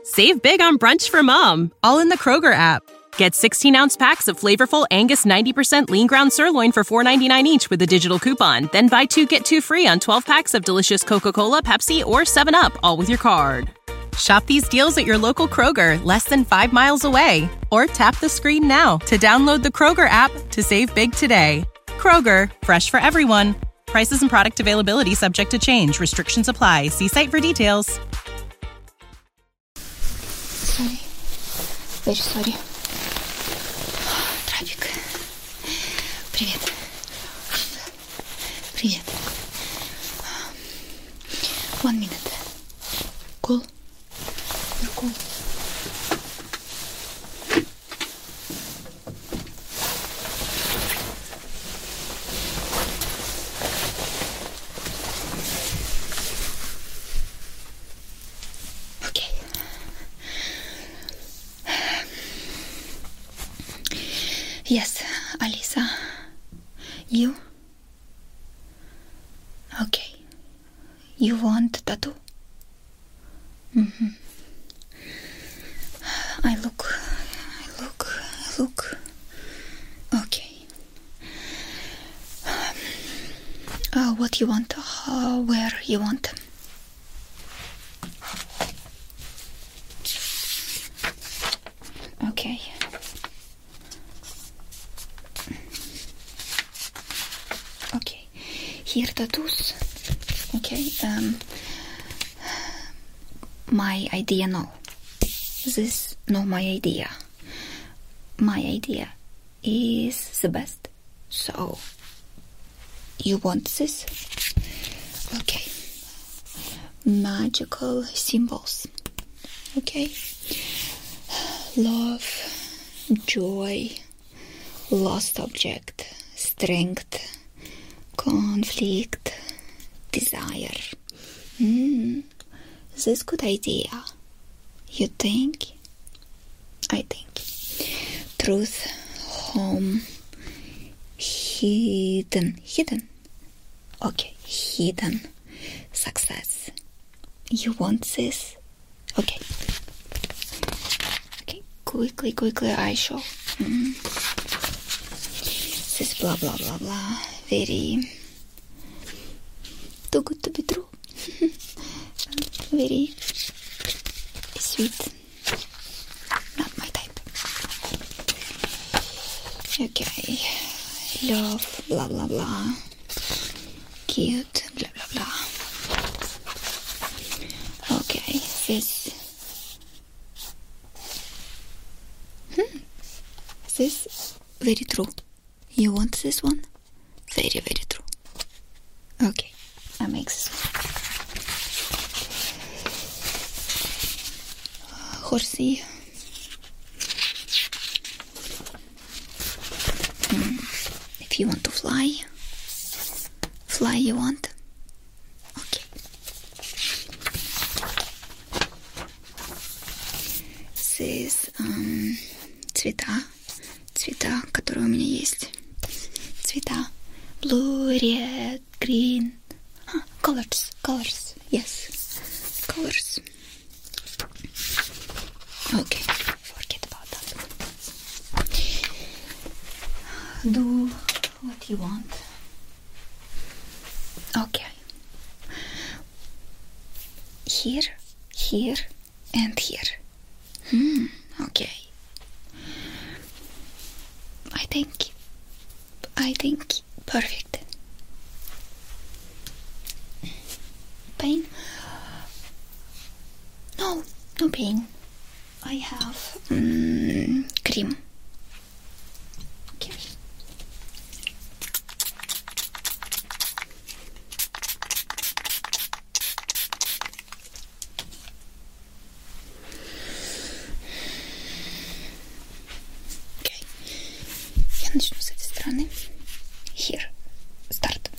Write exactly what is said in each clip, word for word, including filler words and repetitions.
Save big on brunch for mom, all in the Kroger app. Get sixteen-ounce packs of flavorful Angus ninety percent lean ground sirloin for four dollars and ninety-nine cents each with a digital coupon. Then buy two, get two free on twelve packs of delicious Coca-Cola, Pepsi, or seven up, all with your card. Shop these deals at your local Kroger, less than five miles away. Or tap the screen now to download the Kroger app to save big today. Kroger, fresh for everyone. Prices and product availability subject to change. Restrictions apply. See site for details. Sorry. Very sorry. Трафик. Привет. Привет. One minute. Cool. You're cool. Okay. Yes, Alisa. You? Okay. You want tattoo? Mm-hmm. I look, I look, I look. Okay. Uh, what you want? Uh, where you want? Okay. Okay. Here tattoos. Okay. Um. My idea, no. This, no, my idea. My idea is the best. So, you want this? Okay. Magical symbols. Okay. Love, joy, lost object, strength, conflict, desire. Hmm. This is good idea. You think? I think. Truth, home, hidden, hidden. Okay, hidden success. You want this? Okay. Okay, quickly, quickly I show. Mm. This blah blah blah blah. Very too good to be true. Very sweet. Not my type. Okay. Love, blah blah blah. Cute, blah blah blah. Okay, this. Hmm. This very true. You want this one? Very, very true. Okay, I make this one. Horsey. Hmm. If you want to fly, fly you want. Okay. This um, цвета, цвета, которые у меня есть. Цвета. Blue, red, green. Huh, colors, colors. Yes, colors. Okay, forget about that. Do what you want. Okay. Here, here, and here. Hmm, okay. I think, I think perfect. Pain? No, no pain. I have um, cream. Okay. Okay. Я начну с этой стороны. Here. Start.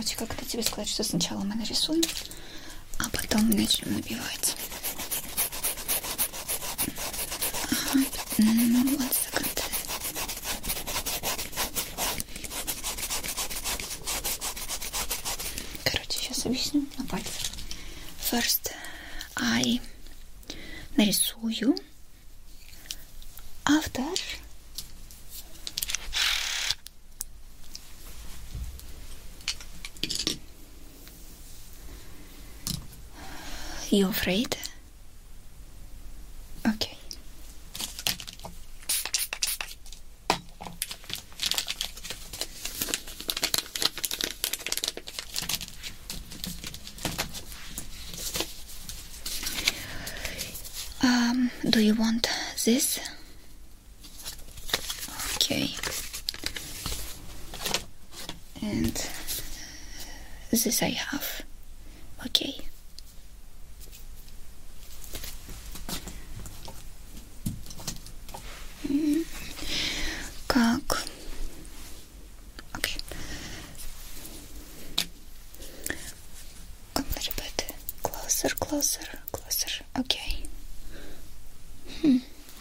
Короче, как это тебе сказать, что сначала мы нарисуем, а потом мы начнем набивать. Ага, ну, one second. Короче, сейчас объясню на пальцах. First, I нарисую. After you afraid? Okay. Um, do you want this? Okay. And this I have. Okay. Как? Okay. A little bit closer, closer, closer. Okay. Hmm.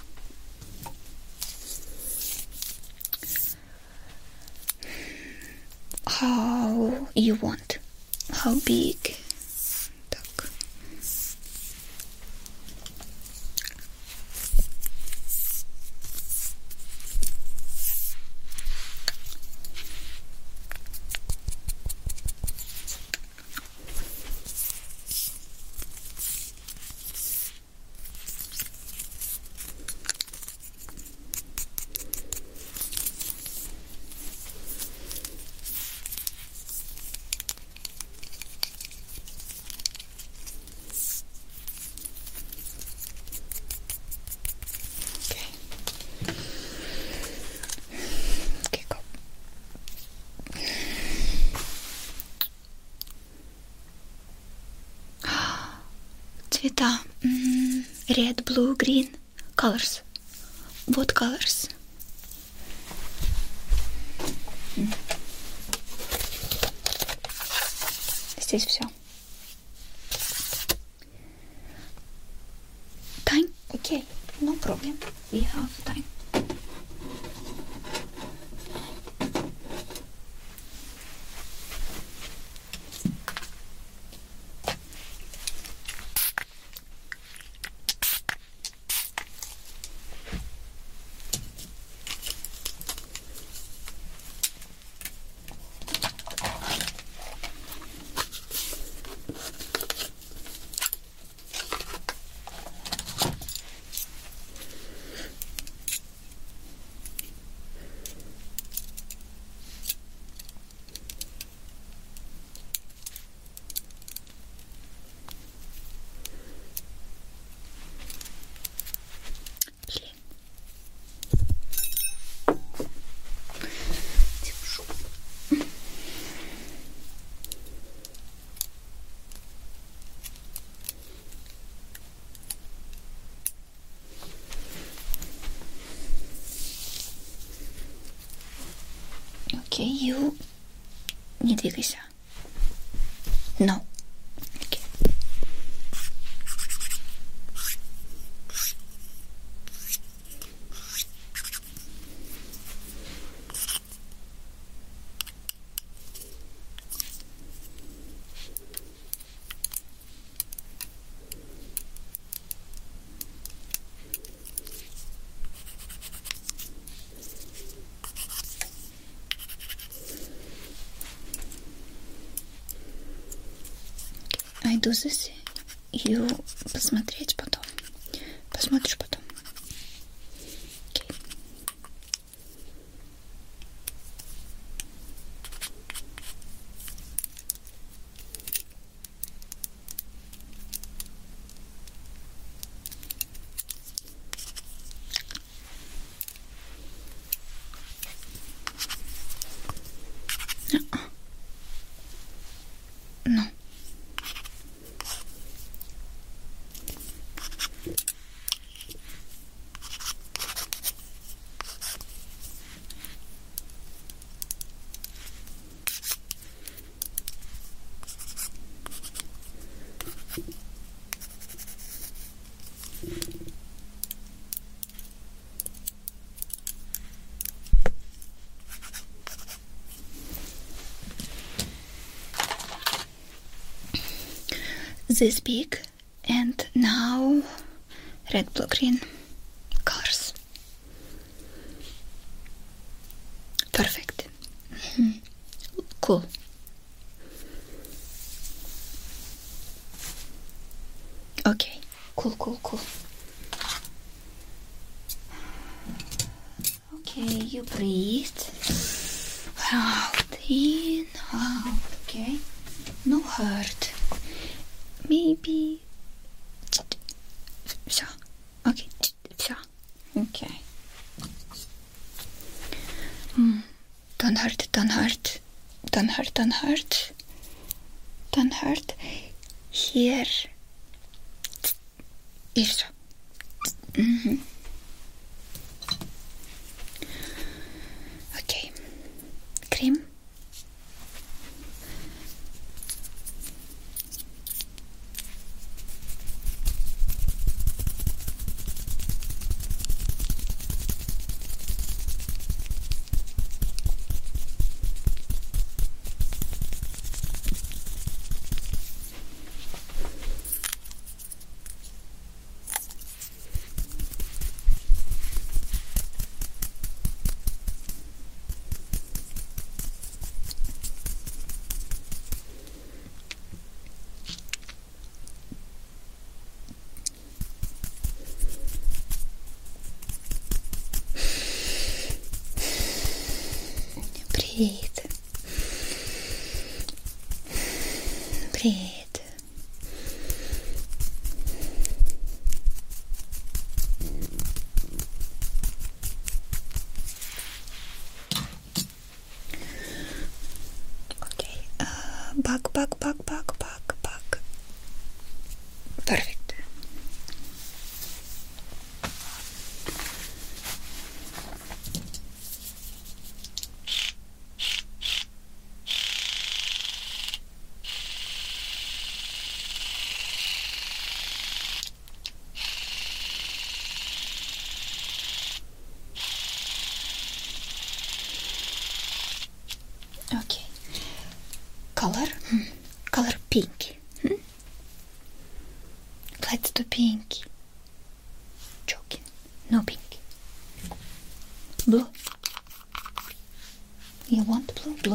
How you want? How big? Так. Цвета. Mm, red, blue, green. Colors. What colors? Mm. Здесь все. Time? Okay. No problem. We have time. Окей, okay, you... Не двигайся. No. Okay. I do this. You посмотреть потом. Посмотришь потом. Okay. No. this big, and now red, blue, green colors. Perfect. Mm-hmm. Cool. Okay, cool, cool, cool. Okay, you breathe out, in, out, okay? No hurt. Maybe... Все. Okay, все. Okay. Mm. Don't hurt, don't hurt. Don't hurt, don't hurt. Don't hurt. Here. И все. Mm-hmm. Okay. Cream. Breathe. Breathe. Okay. Uh, back, back, back, back, back, back. Perfect. Okay. Color? Hmm. Color pink. Hmm? Let's do pink. Joking. No pink. Blue. You want blue? Blue.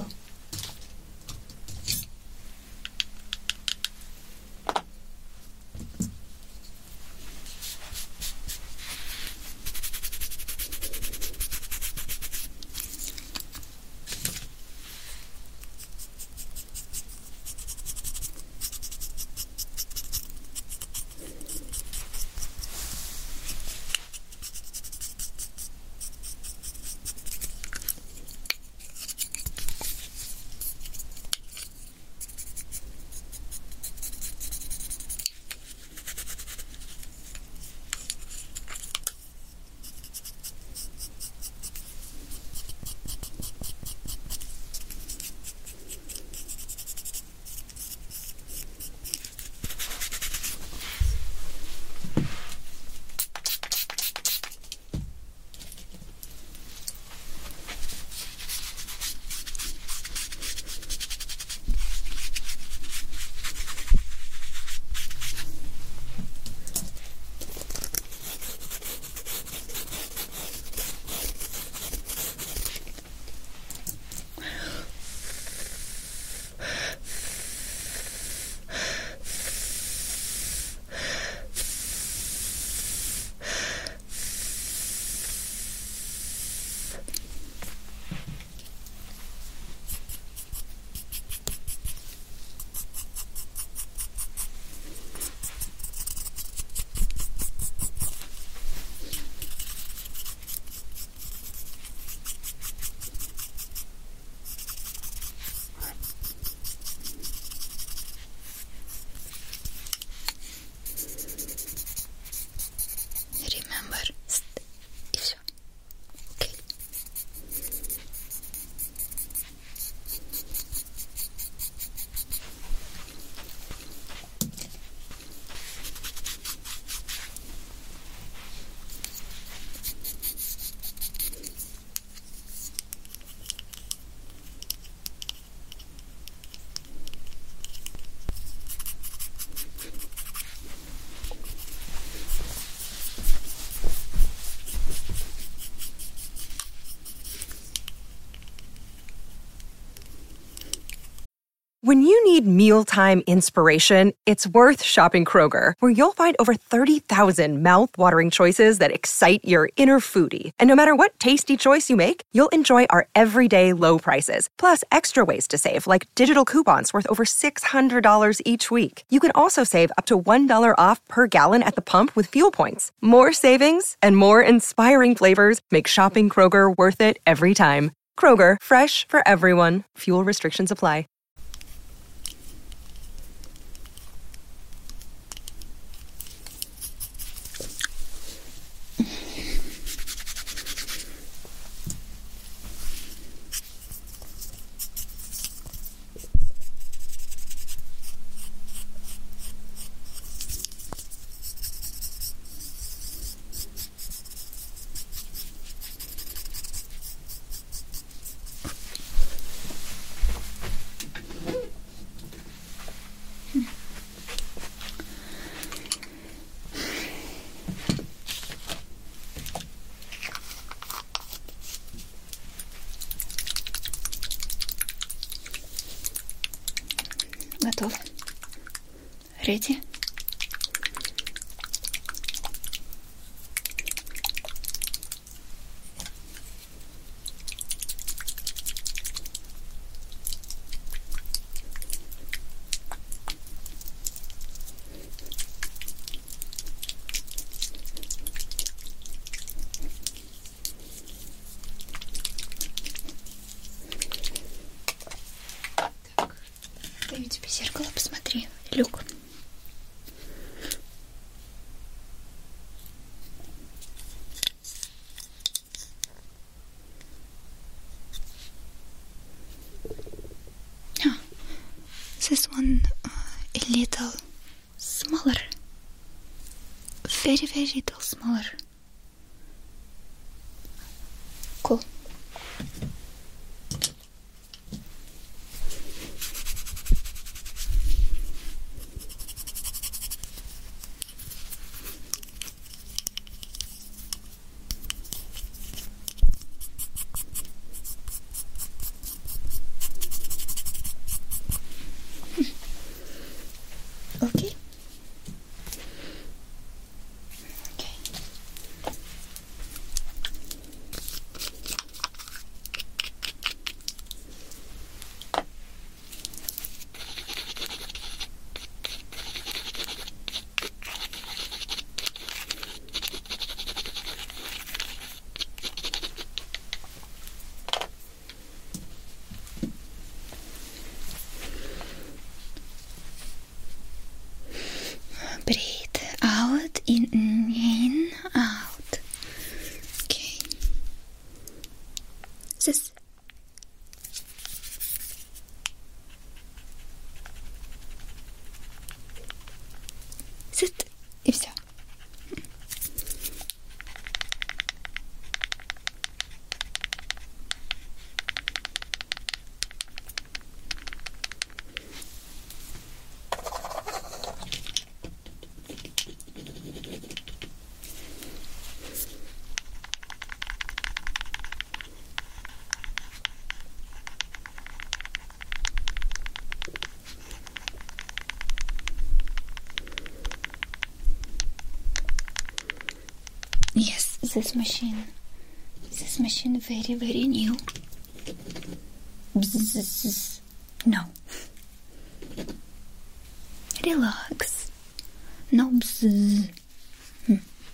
When you need mealtime inspiration, it's worth shopping Kroger, where you'll find over thirty thousand mouth-watering choices that excite your inner foodie. And no matter what tasty choice you make, you'll enjoy our everyday low prices, plus extra ways to save, like digital coupons worth over six hundred dollars each week. You can also save up to one dollar off per gallon at the pump with fuel points. More savings and more inspiring flavors make shopping Kroger worth it every time. Kroger, fresh for everyone. Fuel restrictions apply. Готов. Ready? Дай у тебя зеркало, посмотри, Люк. Ah, this one uh, a little smaller. Very, very little smaller. Cool. Okay. Okay. Breathe out, in, in, out. Okay. This. Sit. И все. Yes, this machine, this machine very, very new. Bzzz. No. Relax. No bzzz. Hmm.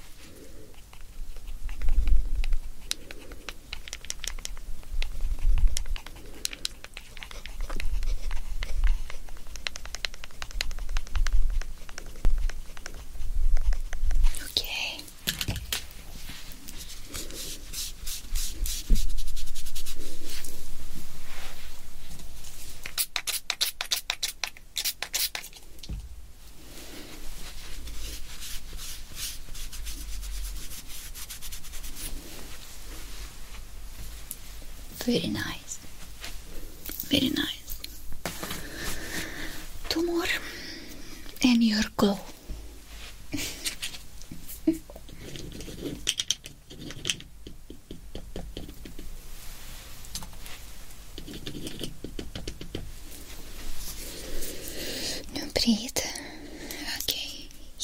Very nice. Very nice. Two more and you're go.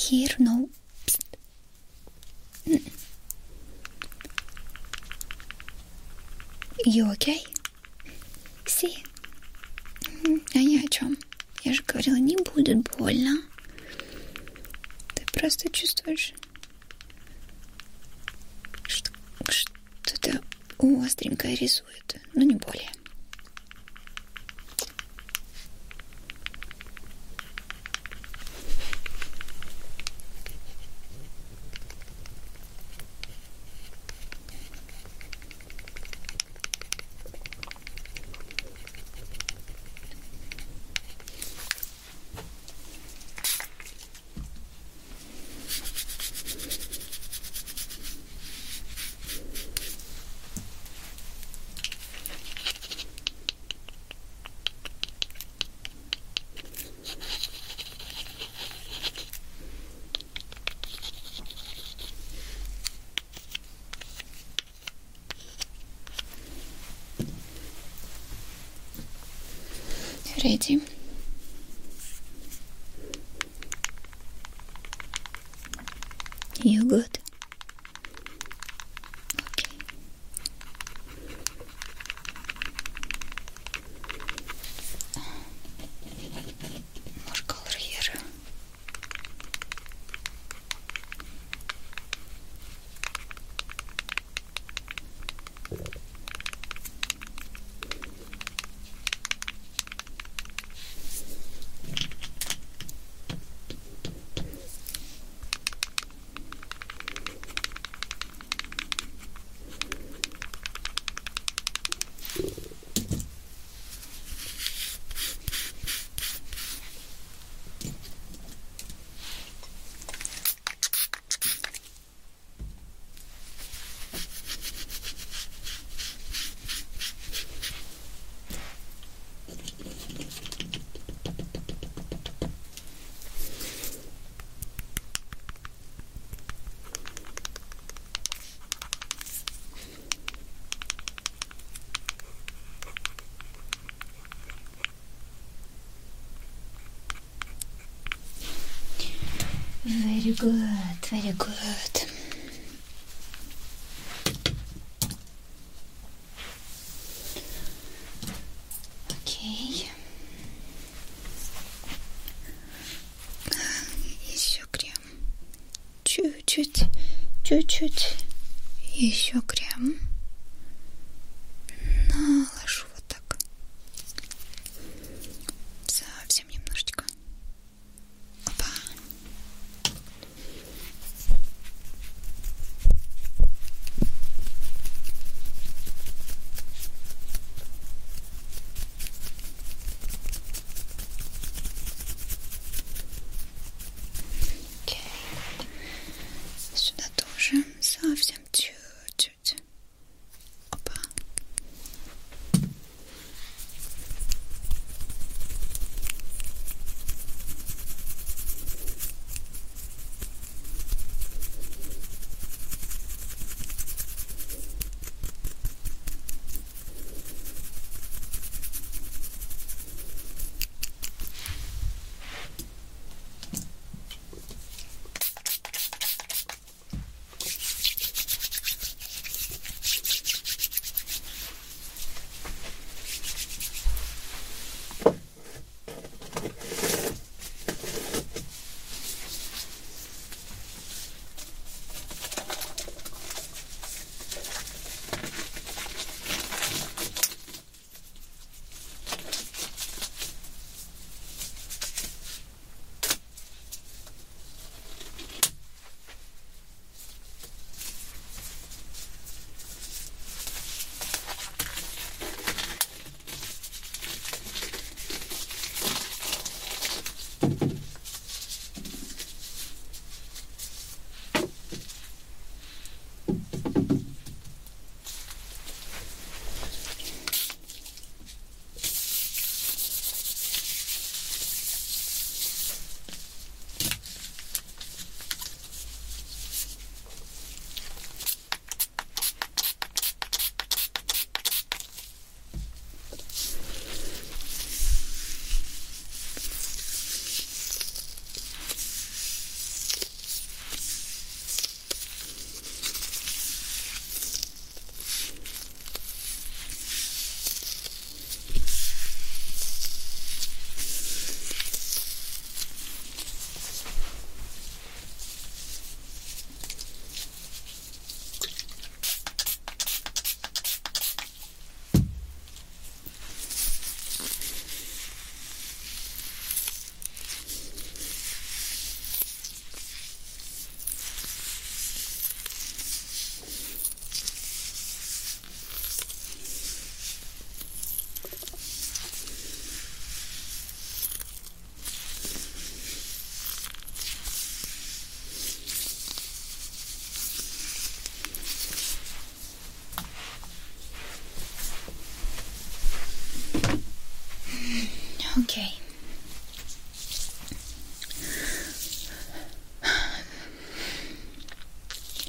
Here, no. Mm. You okay? See? А я о чем? Я же говорила, не будет больно. Ты просто чувствуешь, что что-то остренькое рисует, но не более. Ready? You good? Okay. More color here. Very good, very good. Окей. Еще крем. Чуть-чуть, чуть-чуть. Еще крем. Наложу вот так. Совсем немножечко. Опа. Сюда тоже совсем чуть-чуть.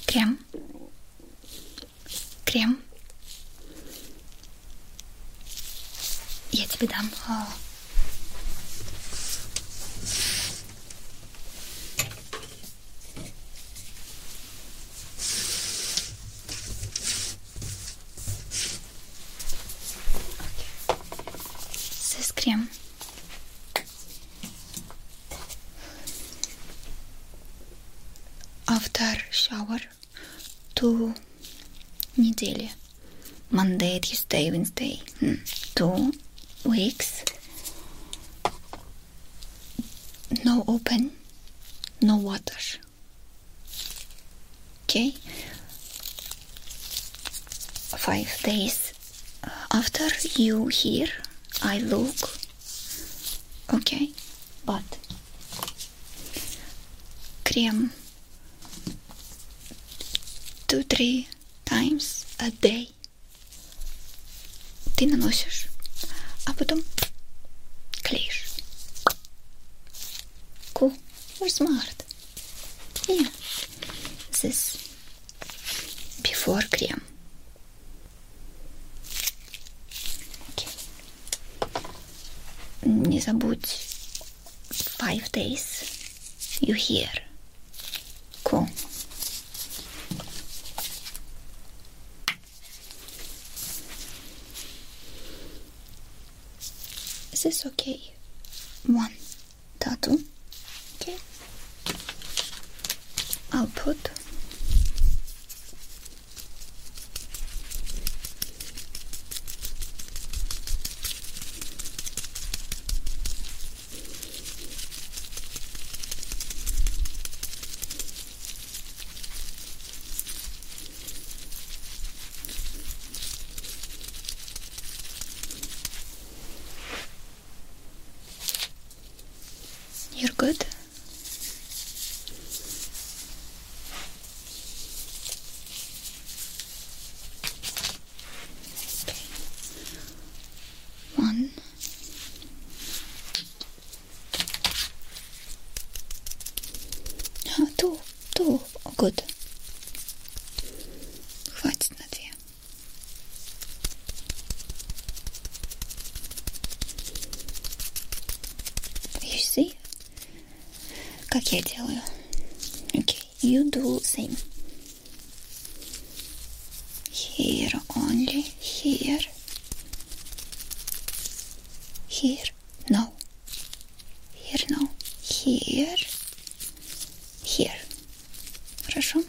Крем. Крем. Я тебе дам. О. This крем. After shower, two недели. Monday, Tuesday, Wednesday. Hmm. Two weeks. No open, no water. Okay. Five days after you here, I look. Okay, but крем two, three times a day ты наносишь, а потом клеишь. Cool. You're smart. Yeah. This before крем. Okay. Не забудь. Five days. You here. Cool. Is this okay? One tattoo. Okay. I'll put You're good? Okay. One. Ah, two. Two. Oh, good. Хватит на две. You see? Как я делаю? Okay, you do same. Here only, here. Here, no. Here, no. Here. Here. Хорошо?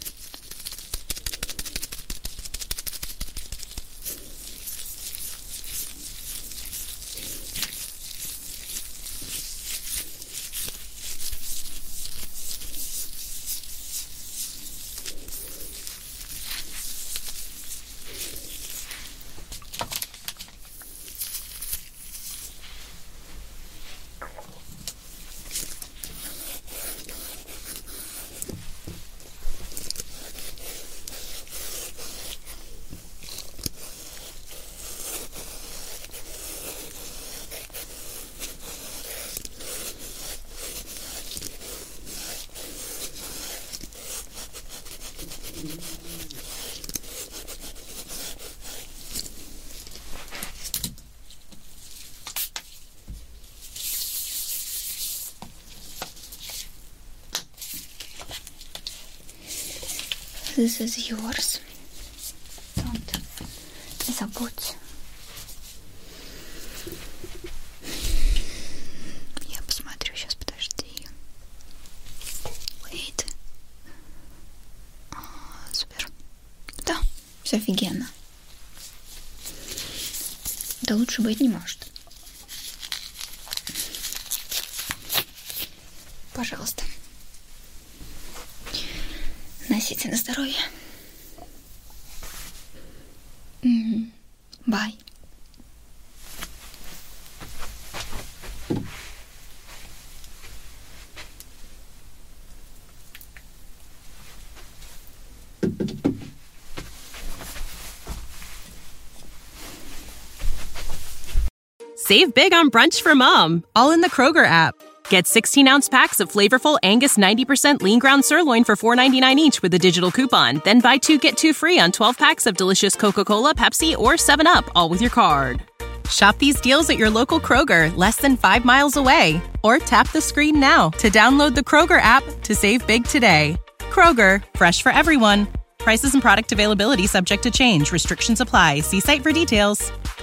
This is yours. Don't забудь. Я посмотрю сейчас, подожди. Wait. Супер. Да, все офигенно. Да лучше быть не может. Пожалуйста. Носите на здоровье. Mm-hmm. Bye. Save big on brunch for mom, all in the Kroger app. Get sixteen-ounce packs of flavorful Angus ninety percent lean ground sirloin for four ninety-nine each with a digital coupon. Then buy two, get two free on twelve packs of delicious Coca-Cola, Pepsi, or seven up, all with your card. Shop these deals at your local Kroger, less than five miles away. Or tap the screen now to download the Kroger app to save big today. Kroger, fresh for everyone. Prices and product availability subject to change. Restrictions apply. See site for details.